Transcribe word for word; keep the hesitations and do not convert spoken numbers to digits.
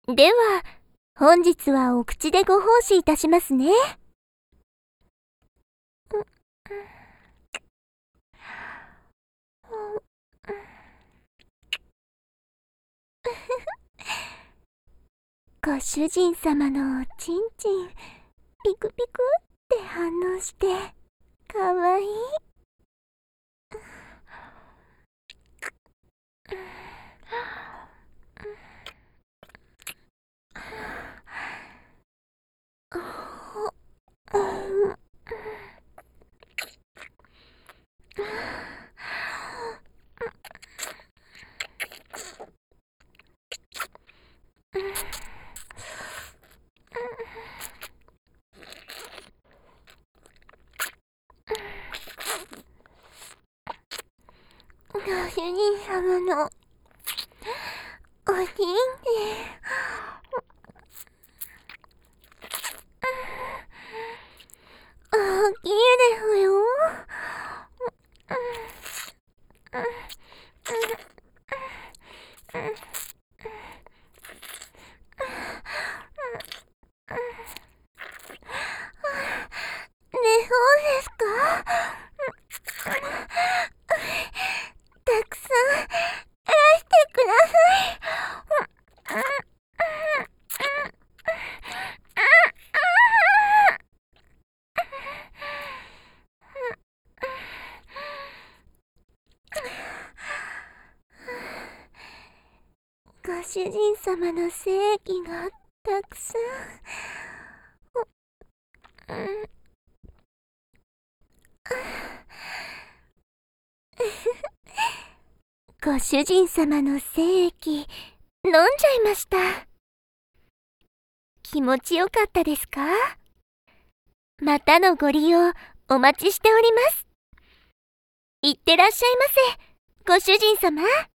では、本日はお口でご奉仕いたしますね。ご主人様のおちんちん、ピクピクって反応して、かわいい。ご主人様のおちんちん、大きいですよ。ね、そうですか？たくさんいらしてください。ご主人様の精液がたくさん。うんご主人様の精液、飲んじゃいました。気持ちよかったですか？またのご利用お待ちしております。いってらっしゃいませ、ご主人様。